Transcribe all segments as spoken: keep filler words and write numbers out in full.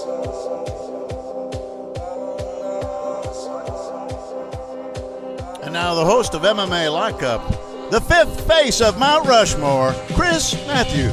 And now the host of M M A Lockup, the fifth face of Mount Rushmore, Chris Matthews.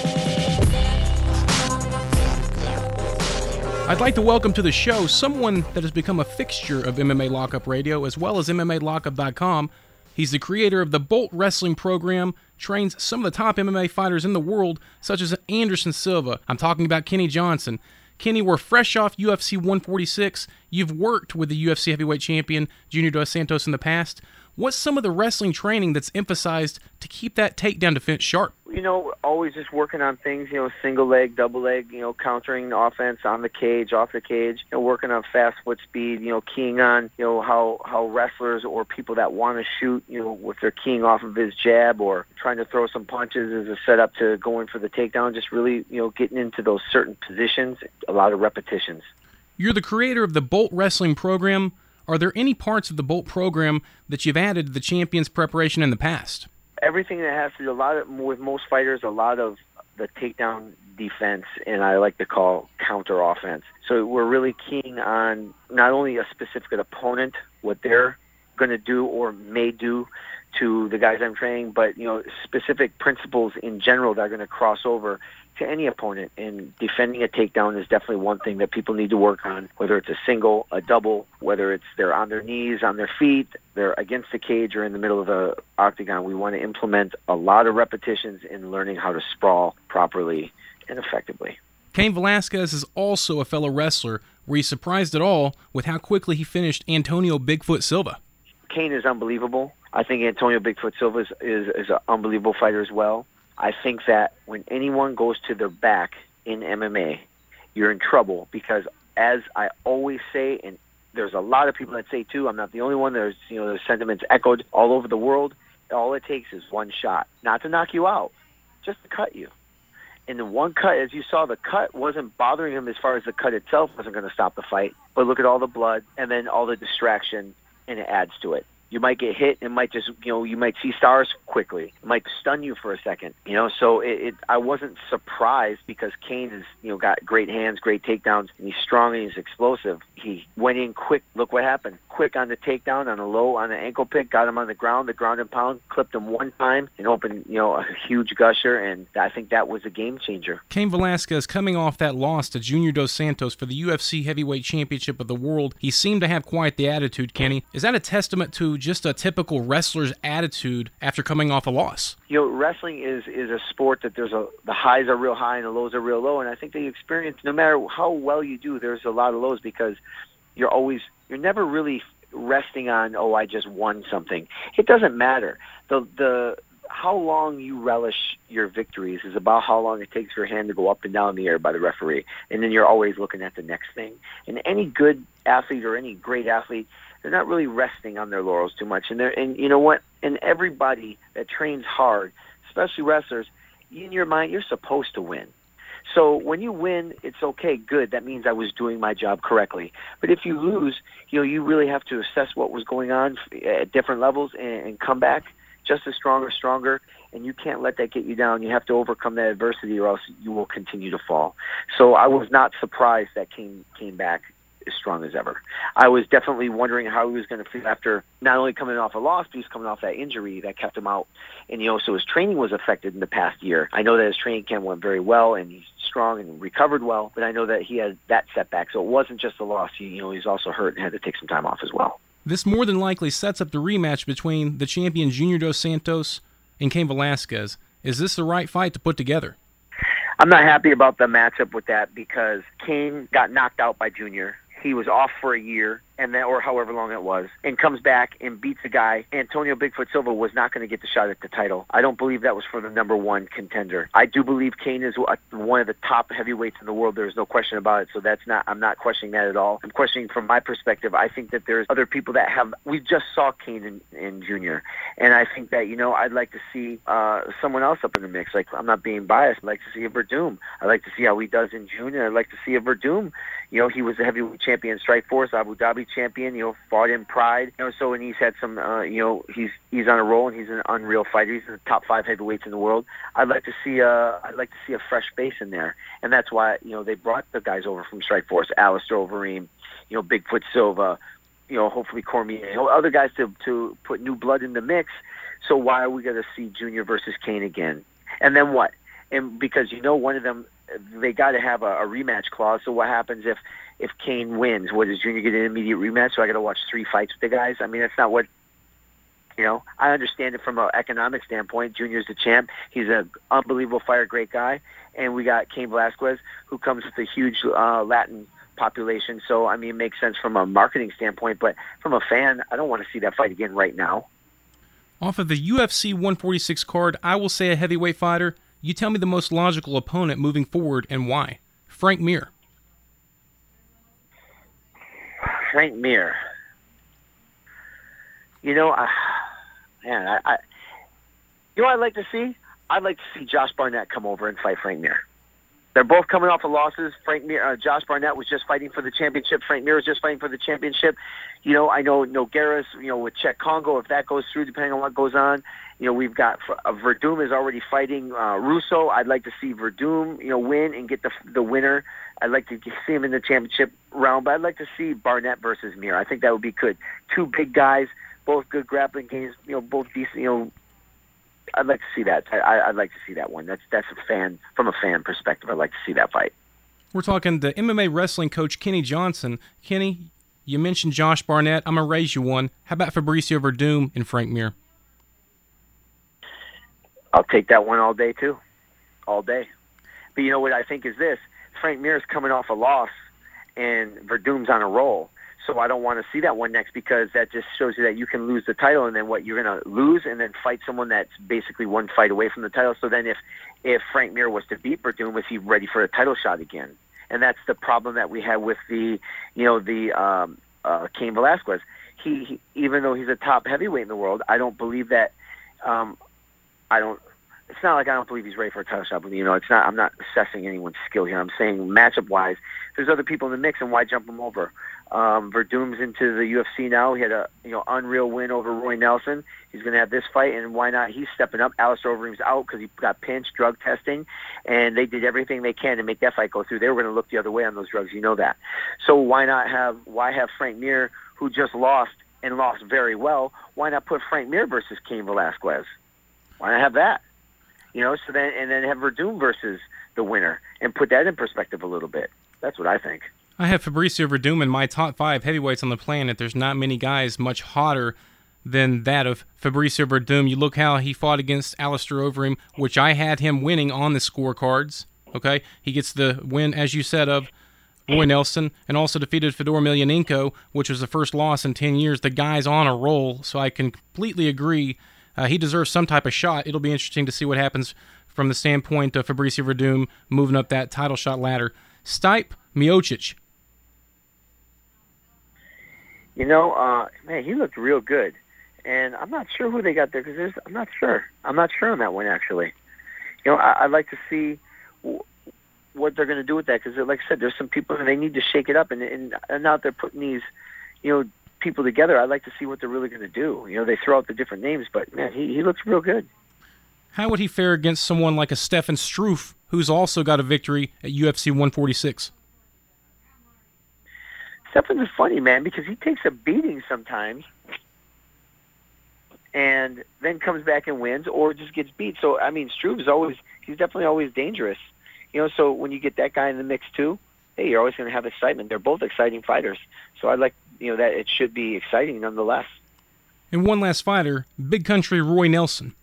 I'd like to welcome to the show someone that has become a fixture of M M A Lockup Radio as well as M M A Lockup dot com. He's the creator of the Bolt Wrestling program, trains some of the top M M A fighters in the world, such as Anderson Silva. I'm talking about Kenny Johnson. Kenny, we're fresh off U F C one forty-six. You've worked with the U F C heavyweight champion, Junior Dos Santos, in the past. What's some of the wrestling training that's emphasized to keep that takedown defense sharp? You know, always just working on things, you know, single leg, double leg, you know, countering the offense on the cage, off the cage, you know, working on fast foot speed, you know, keying on, you know, how, how wrestlers or people that want to shoot, you know, if they're keying off of his jab or trying to throw some punches as a setup to going for the takedown, just really, you know, getting into those certain positions, a lot of repetitions. You're the creator of the Bolt Wrestling program. Are there any parts of the Bolt program that you've added to the champion's preparation in the past? Everything that has to do, a lot of, with most fighters, a lot of the takedown defense, and I like to call counter offense. So we're really keying on not only a specific opponent, what they're going to do or may do to the guys I'm training, but, you know, specific principles in general that are going to cross over to any opponent. And defending a takedown is definitely one thing that people need to work on, whether it's a single, a double, whether it's they're on their knees, on their feet, they're against the cage or in the middle of the octagon. We want to implement a lot of repetitions in learning how to sprawl properly and effectively. Cain Velasquez is also a fellow wrestler. Were you surprised at all with how quickly he finished Antonio Bigfoot Silva? Cain is unbelievable. I think Antonio Bigfoot Silva is, is, is an unbelievable fighter as well. I think that when anyone goes to their back in M M A, you're in trouble because, as I always say, and there's a lot of people that say too, I'm not the only one, there's, you know, there's sentiments echoed all over the world. All it takes is one shot, not to knock you out, just to cut you. And the one cut, as you saw, the cut wasn't bothering him as far as the cut itself wasn't going to stop the fight. But look at all the blood and then all the distraction, and it adds to it. You might get hit, and might just, you know, you might see stars quickly. It might stun you for a second, you know. So it, it I wasn't surprised because Cain has, you know, got great hands, great takedowns, and he's strong and he's explosive. He went in quick. Look what happened. Quick on the takedown, on a low, on an ankle pick, got him on the ground, the ground and pound, clipped him one time and opened, you know, a huge gusher, and I think that was a game changer. Cain Velasquez, coming off that loss to Junior Dos Santos for the U F C Heavyweight Championship of the World, he seemed to have quite the attitude, Kenny. Is that a testament to just a typical wrestler's attitude after coming off a loss? You know, wrestling is is a sport that there's a the highs are real high and the lows are real low, and I think that you experience, no matter how well you do, there's a lot of lows because you're always you're never really resting on, oh, I just won something. It doesn't matter. The the how long you relish your victories is about how long it takes for your hand to go up and down the air by the referee, and then you're always looking at the next thing. And any good athlete or any great athlete, they're not really resting on their laurels too much. And they're, and you know what? And everybody that trains hard, especially wrestlers, in your mind, you're supposed to win. So when you win, it's okay, good. That means I was doing my job correctly. But if you lose, you know, you really have to assess what was going on at different levels and, and come back just as strong or stronger. And you can't let that get you down. You have to overcome that adversity or else you will continue to fall. So I was not surprised that came came back as strong as ever. I was definitely wondering how he was going to feel after not only coming off a loss, but he was coming off that injury that kept him out. And, you know, so his training was affected in the past year. I know that his training camp went very well and he's strong and recovered well, but I know that he had that setback. So it wasn't just a loss. He, you know, he's also hurt and had to take some time off as well. This more than likely sets up the rematch between the champion Junior Dos Santos and Cain Velasquez. Is this the right fight to put together? I'm not happy about the matchup with that because Cain got knocked out by Junior. He was off for a year, and then, or however long it was, and comes back and beats a guy. Antonio Bigfoot Silva was not going to get the shot at the title. I don't believe that was for the number one contender. I do believe Cain is one of the top heavyweights in the world. There's no question about it. So that's not. I'm not questioning that at all. I'm questioning from my perspective. I think that there's other people that have. We just saw Cain in, in Junior, and I think that, you know, I'd like to see uh, someone else up in the mix. Like, I'm not being biased. I'd like to see a Verdum. I'd like to see how he does in Junior. I'd like to see a Verdum. You know, he was the heavyweight champion in Strikeforce, Abu Dhabi champion. You know, fought in Pride. You know, so and he's had some. Uh, you know, he's he's on a roll, and he's an unreal fighter. He's in the top five heavyweights in the world. I'd like to see a I'd like to see a fresh face in there, and that's why you know they brought the guys over from Strikeforce, Alistair Overeem, you know, Bigfoot Silva, you know, hopefully Cormier, you know, other guys to to put new blood in the mix. So why are we going to see Junior versus Cain again? And then what? And because you know one of them, they got to have a, a rematch clause. So what happens if if Cain wins? What, does Junior get an immediate rematch? So I got to watch three fights with the guys. I mean, that's not what. You know, I understand it from an economic standpoint. Junior's the champ. He's an unbelievable fighter, great guy. And we got Cain Velasquez, who comes with a huge uh, Latin population. So, I mean, it makes sense from a marketing standpoint. But from a fan, I don't want to see that fight again right now. Off of the U F C one forty-six card, I will say a heavyweight fighter. You tell me the most logical opponent moving forward and why. Frank Mir. Frank Mir. You know, uh, man, I, I, you know what I'd like to see? I'd like to see Josh Barnett come over and fight Frank Mir. They're both coming off of losses. Frank Mir, uh, Josh Barnett was just fighting for the championship. Frank Mir was just fighting for the championship. You know, I know Nogueira's, you know, with Czech Congo, if that goes through, depending on what goes on. You know, we've got uh, Verdum is already fighting uh, Russo. I'd like to see Verdum, you know, win and get the the winner. I'd like to see him in the championship round, but I'd like to see Barnett versus Mir. I think that would be good. Two big guys, both good grappling games, you know, both decent, you know. I'd like to see that. I, I'd like to see that one. That's that's a fan from a fan perspective. I'd like to see that fight. We're talking the M M A wrestling coach Kenny Johnson. Kenny, you mentioned Josh Barnett. I'm gonna raise you one. How about Fabricio Verdum and Frank Mir? I'll take that one all day too, all day. But you know what I think is this: Frank Mir is coming off a loss, and Verdum's on a roll. So I don't want to see that one next because that just shows you that you can lose the title and then what you're going to lose and then fight someone that's basically one fight away from the title. So then if, if Frank Mir was to beat Verdum, was he ready for a title shot again? And that's the problem that we had with the, you know, the um, uh, Cain Velasquez. He, he, even though he's a top heavyweight in the world, I don't believe that, um, I don't, it's not like I don't believe he's ready for a title shot, but, you know, it's not, I'm not assessing anyone's skill here. I'm saying matchup-wise, there's other people in the mix, and why jump them over? Um, Verdum's into the U F C now. He had a you know unreal win over Roy Nelson. He's going to have this fight, and why not? He's stepping up. Alistair Overeem's out because he got pinched, drug testing, and they did everything they can to make that fight go through. They were going to look the other way on those drugs, you know that. So why not have? Why have Frank Mir, who just lost and lost very well? Why not put Frank Mir versus Cain Velasquez? Why not have that? You know, so then and then have Verdum versus the winner and put that in perspective a little bit. That's what I think. I have Fabricio Verdum in my top five heavyweights on the planet. There's not many guys much hotter than that of Fabricio Verdum. You look how he fought against Alistair Overeem, which I had him winning on the scorecards. Okay, he gets the win, as you said, of Roy Nelson, and also defeated Fedor Emelianenko, which was the first loss in ten years. The guy's on a roll, so I can completely agree. Uh, he deserves some type of shot. It'll be interesting to see what happens from the standpoint of Fabricio Verdum moving up that title shot ladder. Stipe Miocic. You know, uh, man, he looked real good, and I'm not sure who they got there because I'm not sure. I'm not sure on that one actually. You know, I, I'd like to see w- what they're going to do with that because, like I said, there's some people and they need to shake it up, and, and, and now they're putting these, you know, people together. I'd like to see what they're really going to do. You know, they throw out the different names, but man, he he looks real good. How would he fare against someone like a Stefan Struve, who's also got a victory at U F C one forty-six? Stefan's funny, man, because he takes a beating sometimes and then comes back and wins or just gets beat. So, I mean, Struve is always, he's definitely always dangerous. You know, so when you get that guy in the mix too, hey, you're always going to have excitement. They're both exciting fighters. So I like, you know, that it should be exciting nonetheless. And one last fighter, Big Country Roy Nelson.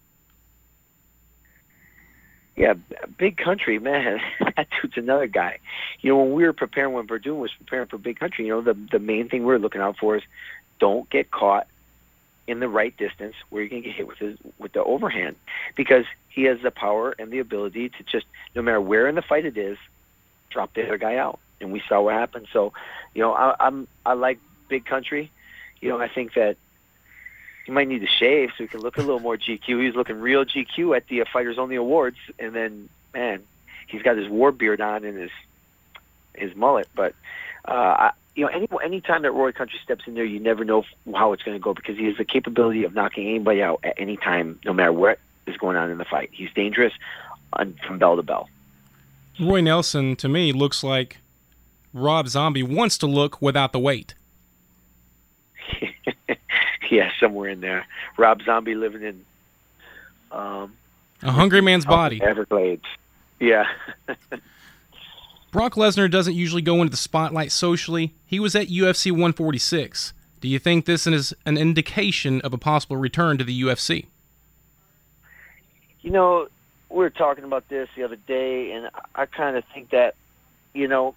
Yeah, Big Country, man, that dude's another guy. You know, when we were preparing, when Verdum was preparing for Big Country, you know, the the main thing we we're looking out for is don't get caught in the right distance where you can get hit with his with the overhand, because he has the power and the ability to just, no matter where in the fight it is, drop the other guy out. And we saw what happened. So, you know, I, I'm I like Big Country. You know, I think that he might need to shave so he can look a little more G Q. He was looking real G Q at the uh, Fighters Only Awards, and then, man, he's got his war beard on and his his mullet. But uh, I you know, any anytime that Roy Country steps in there, you never know how it's going to go because he has the capability of knocking anybody out at any time, no matter what is going on in the fight. He's dangerous on, from bell to bell. Roy Nelson, to me, looks like Rob Zombie wants to look without the weight. Yeah, somewhere in there. Rob Zombie living in um, a hungry man's body. Everglades. Yeah. Brock Lesnar doesn't usually go into the spotlight socially. He was at U F C one forty-six. Do you think this is an indication of a possible return to the U F C? You know, we were talking about this the other day, and I kind of think that, you know,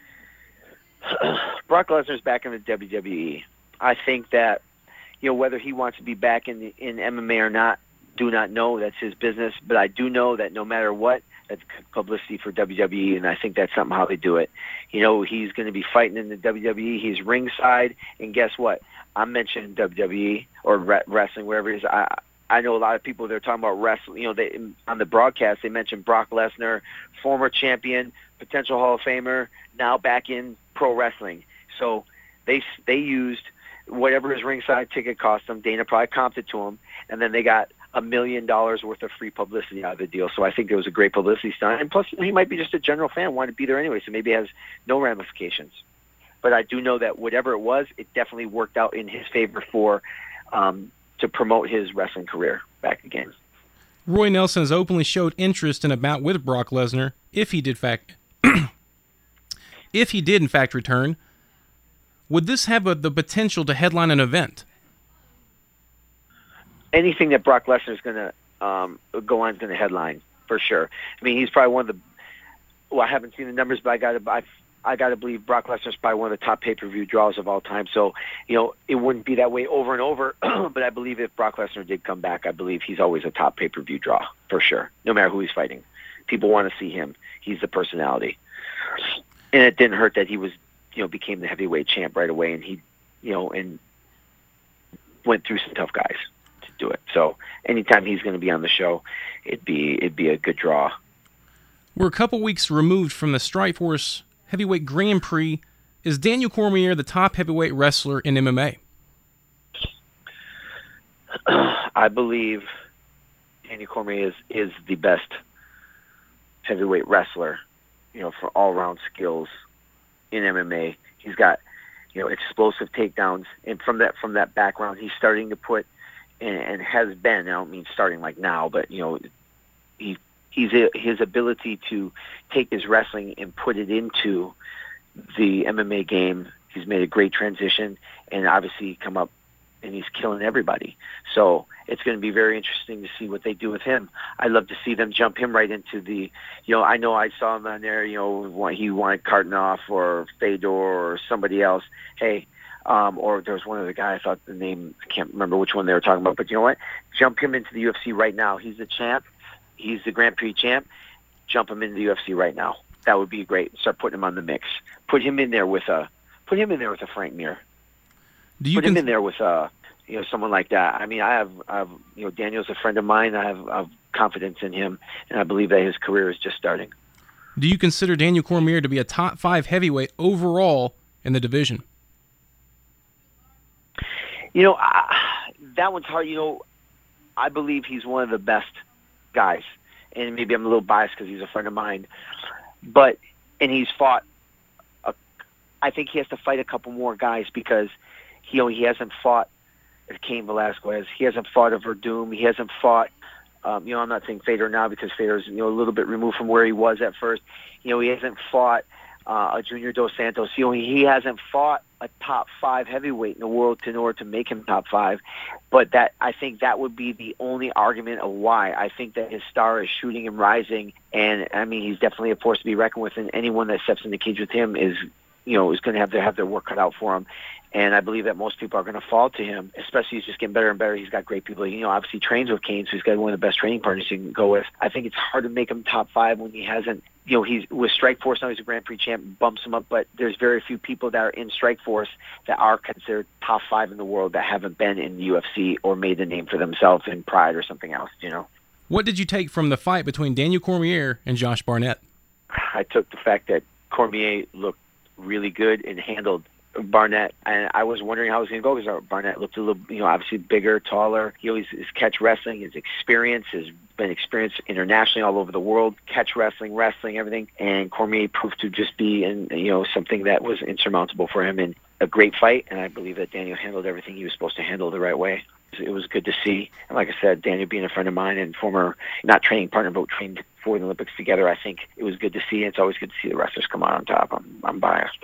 Brock Lesnar's back in the W W E. I think that, you know, whether he wants to be back in the, in M M A or not, do not know. That's his business. But I do know that no matter what, that's publicity for W W E, and I think that's something how they do it. You know, he's going to be fighting in the W W E. He's ringside, and guess what? I'm mentioning W W E or re- wrestling, wherever it is. I I know a lot of people, they're talking about wrestling. You know, they on the broadcast, they mentioned Brock Lesnar, former champion, potential Hall of Famer, now back in pro wrestling. So they they used whatever his ringside ticket cost them. Dana probably comped it to him, and then they got a million dollars worth of free publicity out of the deal. So I think it was a great publicity stunt. And plus, he might be just a general fan, wanted to be there anyway, so maybe it has no ramifications. But I do know that whatever it was, it definitely worked out in his favor for um, to promote his wrestling career back again. Roy Nelson has openly showed interest in a bout with Brock Lesnar if he did fact if he did in fact return. Would this have a, the potential to headline an event? Anything that Brock Lesnar is going to um, go on is going to headline for sure. I mean, he's probably one of the. Well, I haven't seen the numbers, but I got to. I, I got to believe Brock Lesnar is probably one of the top pay-per-view draws of all time. So, you know, it wouldn't be that way over and over. But I believe if Brock Lesnar did come back, I believe he's always a top pay-per-view draw for sure. No matter who he's fighting, people want to see him. He's the personality, and it didn't hurt that he was, you know, became the heavyweight champ right away, and he, you know, and went through some tough guys do it. So anytime he's going to be on the show, it'd be it'd be a good draw. We're a couple weeks removed from the Strikeforce Heavyweight Grand Prix. Is Daniel Cormier the top heavyweight wrestler in M M A? I believe Daniel Cormier is, is the best heavyweight wrestler, you know, for all-round skills in M M A. He's got, you know, explosive takedowns, and from that from that background, he's starting to put And, and has been, I don't mean starting like now, but, you know, he he's a, his ability to take his wrestling and put it into the M M A game. He's made a great transition, and obviously come up and he's killing everybody. So it's going to be very interesting to see what they do with him. I'd love to see them jump him right into the, you know, I know I saw him on there, you know, he wanted Kartanoff or Fedor or somebody else. Hey, Um, or there was one other guy, I thought the name, I can't remember which one they were talking about, but you know what? Jump him into the U F C right now. He's the champ. He's the Grand Prix champ. Jump him into the U F C right now. That would be great. Start putting him on the mix. Put him in there with a, put him in there with a Frank Mir. Do you put him cons- in there with a, you know, someone like that. I mean, I have, I have, you know, Daniel's a friend of mine. I have, I have confidence in him, and I believe that his career is just starting. Do you consider Daniel Cormier to be a top five heavyweight overall in the division? You know, I, that one's hard. You know, I believe he's one of the best guys, and maybe I'm a little biased because he's a friend of mine. But and he's fought. A, I think he has to fight a couple more guys because he, you know, he hasn't fought Cain Velasquez. He hasn't fought a Verdum. He hasn't fought. Um, you know, I'm not saying Fedor now because Fedor's, you know, a little bit removed from where he was at first. You know, he hasn't fought uh, a Junior Dos Santos. You know, he hasn't fought a top five heavyweight in the world in order to make him top five. But that, I think that would be the only argument of why. I think that his star is shooting and rising, and I mean, he's definitely a force to be reckoned with, and anyone that steps in the cage with him is, you know, is going to have to have their work cut out for him. And I believe that most people are going to fall to him, especially he's just getting better and better. He's got great people. You know, obviously trains with Cain, so he's got one of the best training partners you can go with. I think it's hard to make him top five when he hasn't, you know, he's with Strikeforce now, he's a Grand Prix champ, bumps him up, but there's very few people that are in Strikeforce that are considered top five in the world that haven't been in the U F C or made the name for themselves in Pride or something else, you know. What did you take from the fight between Daniel Cormier and Josh Barnett? I took the fact that Cormier looked really good and handled Barnett, and I was wondering how it was going to go because Barnett looked a little, you know, obviously bigger, taller. He always his catch wrestling, his experience has been experienced internationally all over the world, catch wrestling, wrestling, everything. And Cormier proved to just be, in, you know, something that was insurmountable for him in a great fight. And I believe that Daniel handled everything he was supposed to handle the right way. It was good to see. And like I said, Daniel being a friend of mine and former, not training partner, but trained for the Olympics together, I think it was good to see. It's always good to see the wrestlers come out on top. I'm, I'm biased.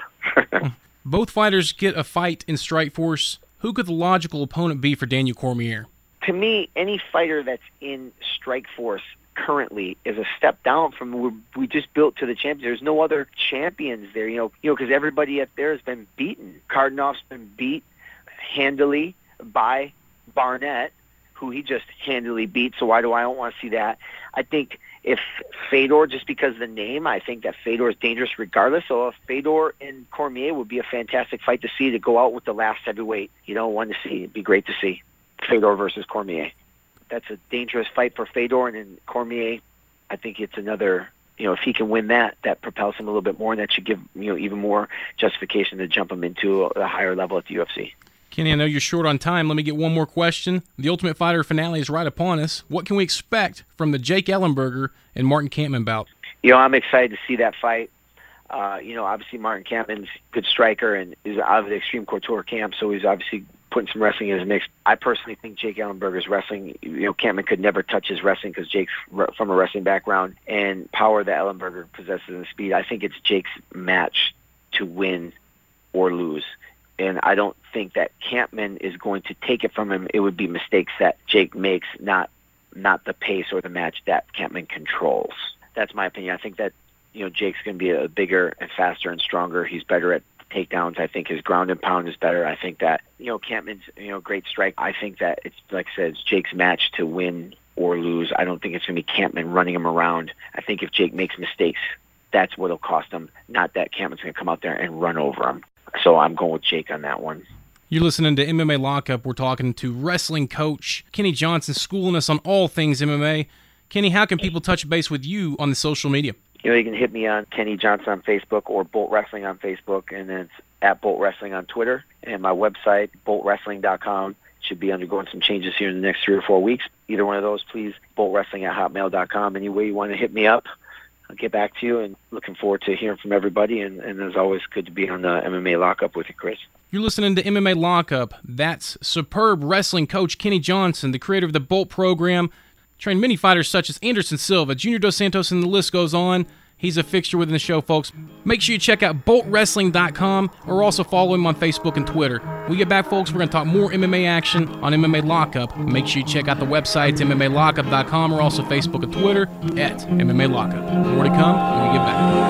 Both fighters get a fight in Strikeforce. Who could the logical opponent be for Daniel Cormier? To me, any fighter that's in Strikeforce currently is a step down from what we just built to the champions. There's no other champions there, you know, you know, because everybody up there has been beaten. Kardanov's been beat handily by Barnett, who he just handily beat. So why do I don't want to see that? I think if Fedor, just because of the name, I think that Fedor is dangerous regardless. So if Fedor and Cormier would be a fantastic fight to see, to go out with the last heavyweight, you know, one to see. It'd be great to see Fedor versus Cormier. That's a dangerous fight for Fedor, and then Cormier, I think it's another, you know, if he can win that, that propels him a little bit more, and that should give, you know, even more justification to jump him into a higher level at the U F C. Kenny, I know you're short on time. Let me get one more question. The Ultimate Fighter finale is right upon us. What can we expect from the Jake Ellenberger and Martin Kampmann bout? You know, I'm excited to see that fight. Uh, you know, obviously Martin Kampmann's a good striker and is out of the Extreme Couture camp, so he's obviously putting some wrestling in his mix. I personally think Jake Ellenberger's wrestling, you know, Kampmann could never touch his wrestling because Jake's from a wrestling background and power that Ellenberger possesses and speed. I think it's Jake's match to win or lose. And I don't think that Kampmann is going to take it from him. It would be mistakes that Jake makes, not not the pace or the match that Kampmann controls. That's my opinion. I think that, you know, Jake's going to be a bigger and faster and stronger. He's better at takedowns. I think his ground and pound is better. I think that, you know, Kampmann's, you know, great strike. I think that it's, like I said, it's Jake's match to win or lose. I don't think it's going to be Kampmann running him around. I think if Jake makes mistakes, that's what will cost him, not that Kampmann's going to come out there and run over him. So I'm going with Jake on that one. You're listening to M M A Lockup. We're talking to wrestling coach Kenny Johnson, schooling us on all things M M A. Kenny, how can people touch base with you on the social media? You know, you can hit me on Kenny Johnson on Facebook or Bolt Wrestling on Facebook, and then it's at Bolt Wrestling on Twitter. And my website, bolt wrestling dot com, should be undergoing some changes here in the next three or four weeks. Either one of those, please, bolt wrestling at hotmail dot com. Any way you want to hit me up, I'll get back to you, and looking forward to hearing from everybody. And, and as always, good to be on the M M A Lockup with you, Chris. You're listening to M M A Lockup. That's superb wrestling coach Kenny Johnson, the creator of the Bolt program. Trained many fighters such as Anderson Silva, Junior Dos Santos, and the list goes on. He's a fixture within the show, folks. Make sure you check out bolt wrestling dot com or also follow him on Facebook and Twitter. When we get back, folks, we're going to talk more M M A action on M M A Lockup. Make sure you check out the websites, M M A lockup dot com, or also Facebook and Twitter at M M A Lockup. More to come when we get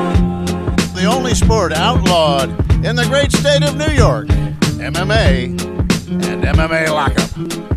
back. The only sport outlawed in the great state of New York, M M A and M M A Lockup.